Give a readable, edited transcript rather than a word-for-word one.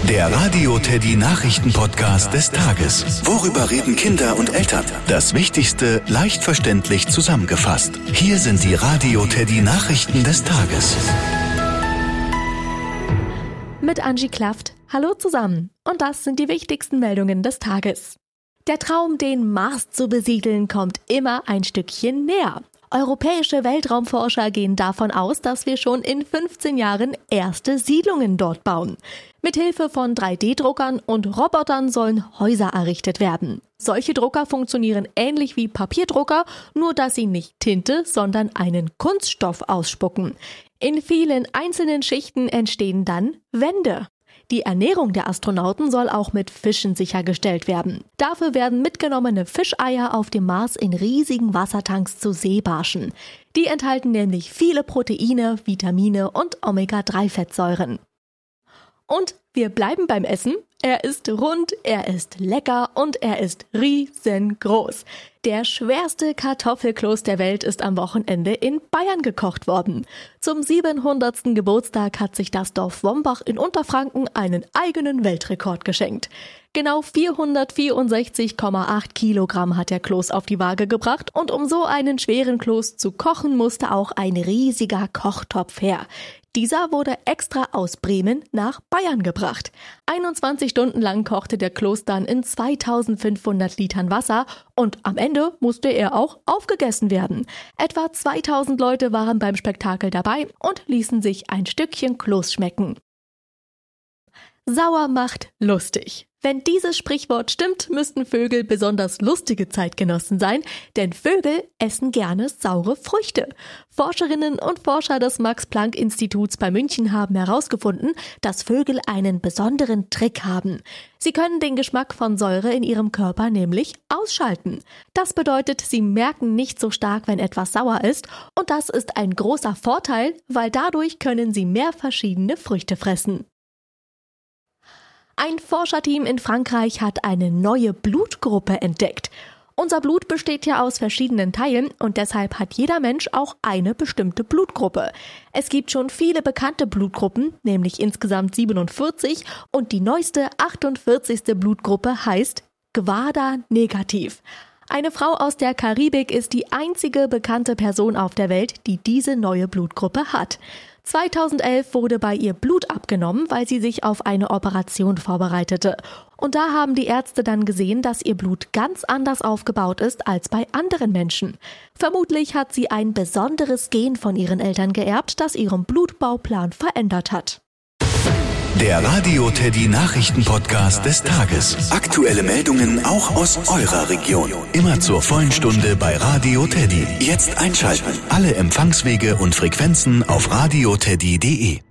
Der Radio Teddy Nachrichten-Podcast des Tages. Worüber reden Kinder und Eltern? Das Wichtigste leicht verständlich zusammengefasst. Hier sind die Radio Teddy Nachrichten des Tages. Mit Angie Klaft. Hallo zusammen. Und das sind die wichtigsten Meldungen des Tages. Der Traum, den Mars zu besiedeln, kommt immer ein Stückchen näher. Europäische Weltraumforscher gehen davon aus, dass wir schon in 15 Jahren erste Siedlungen dort bauen. Mithilfe von 3D-Druckern und Robotern sollen Häuser errichtet werden. Solche Drucker funktionieren ähnlich wie Papierdrucker, nur dass sie nicht Tinte, sondern einen Kunststoff ausspucken. In vielen einzelnen Schichten entstehen dann Wände. Die Ernährung der Astronauten soll auch mit Fischen sichergestellt werden. Dafür werden mitgenommene Fischeier auf dem Mars in riesigen Wassertanks zu Seebarschen. Die enthalten nämlich viele Proteine, Vitamine und Omega-3-Fettsäuren. Und wir bleiben beim Essen. Er ist rund, er ist lecker und er ist riesengroß. Der schwerste Kartoffelkloß der Welt ist am Wochenende in Bayern gekocht worden. Zum 700. Geburtstag hat sich das Dorf Wombach in Unterfranken einen eigenen Weltrekord geschenkt. Genau 464,8 Kilogramm hat der Kloß auf die Waage gebracht und um so einen schweren Kloß zu kochen, musste auch ein riesiger Kochtopf her. Dieser wurde extra aus Bremen nach Bayern gebracht. 21 Stunden lang kochte der Kloß dann in 2500 Litern Wasser und am Ende musste er auch aufgegessen werden. Etwa 2000 Leute waren beim Spektakel dabei und ließen sich ein Stückchen Kloß schmecken. Sauer macht lustig. Wenn dieses Sprichwort stimmt, müssten Vögel besonders lustige Zeitgenossen sein, denn Vögel essen gerne saure Früchte. Forscherinnen und Forscher des Max-Planck-Instituts bei München haben herausgefunden, dass Vögel einen besonderen Trick haben. Sie können den Geschmack von Säure in ihrem Körper nämlich ausschalten. Das bedeutet, sie merken nicht so stark, wenn etwas sauer ist, und das ist ein großer Vorteil, weil dadurch können sie mehr verschiedene Früchte fressen. Ein Forscherteam in Frankreich hat eine neue Blutgruppe entdeckt. Unser Blut besteht ja aus verschiedenen Teilen und deshalb hat jeder Mensch auch eine bestimmte Blutgruppe. Es gibt schon viele bekannte Blutgruppen, nämlich insgesamt 47, und die neueste 48. Blutgruppe heißt Gwada-negativ. Eine Frau aus der Karibik ist die einzige bekannte Person auf der Welt, die diese neue Blutgruppe hat. 2011 wurde bei ihr Blut abgenommen, weil sie sich auf eine Operation vorbereitete. Und da haben die Ärzte dann gesehen, dass ihr Blut ganz anders aufgebaut ist als bei anderen Menschen. Vermutlich hat sie ein besonderes Gen von ihren Eltern geerbt, das ihren Blutbauplan verändert hat. Der Radio Teddy Nachrichten-Podcast des Tages. Aktuelle Meldungen auch aus eurer Region. Immer zur vollen Stunde bei Radio Teddy. Jetzt einschalten. Alle Empfangswege und Frequenzen auf radioteddy.de.